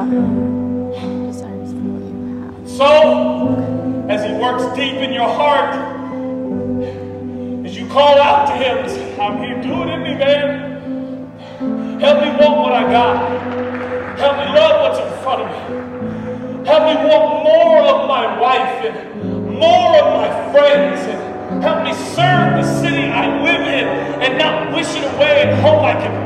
So, as he works deep in your heart, as you call out to him and say, I'm here, do it in me, man. Help me want what I got. Help me love what's in front of me. Help me want more of my wife and more of my friends. And help me serve the city I live in and not wish it away and hope I can